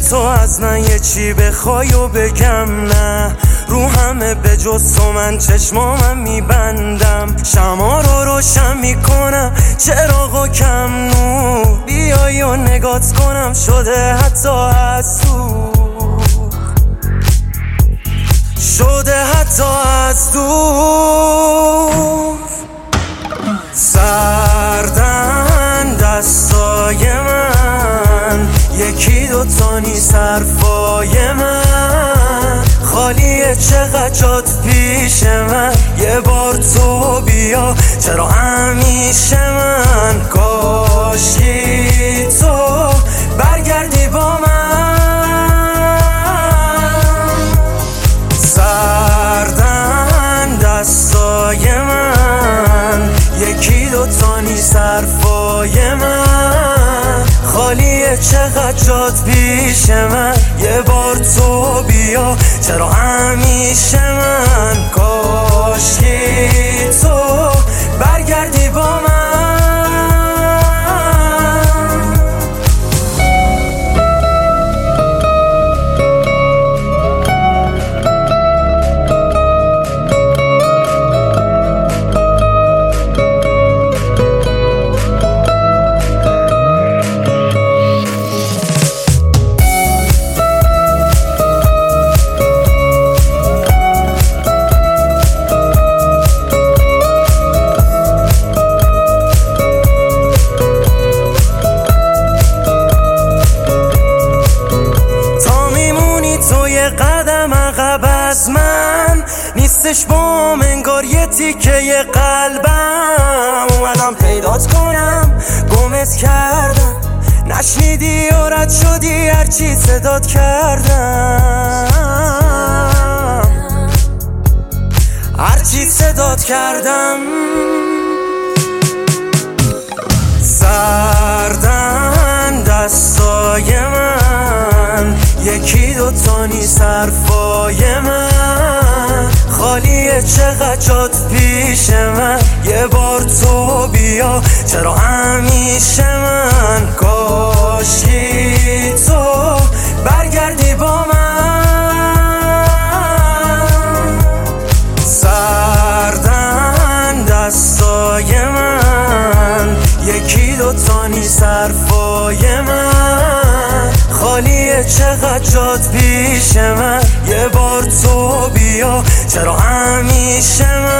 تو از من یه چی بخوای و بگم نه، رو همه به جز تو من چشمامم میبندم، شما رو روشن میکنم چراغو کم نور، بیایی و نگات کنم شده حتی از دور، شده حتی از دور. سردن دستای من، یکی دوتا نیست حرفای من، خالیه چقدر جات پیش من، یه بار تو بیا چرا همیشه من، کاشکی تو برگردی با من. سردن دستای من، یکی دوتا نیست حرفای من، خالیه چقدر جات پیش من، یه بار تو بیا چرا همیشه من، کاشکی تو برگردی با من. قدم عقب از من نیستش بام، انگار یه تیکه قلبم، اومدم پیدات کنم گمت کردم، نشنیدی و رد شدی هرچی صدات کردم، هرچی صدات کردم. سردن دستای من، یکی دوتا نیست حرفای من، خالیه چقدر جات پیش من، یه بار تو بیا چرا همیشه من، کاشکی تو برگردی با من. سردن دستای من، یکی دوتا نیست حرفای من، خالیه چقدر جات پیش من، یه بار تو بیا چرا همیشه من.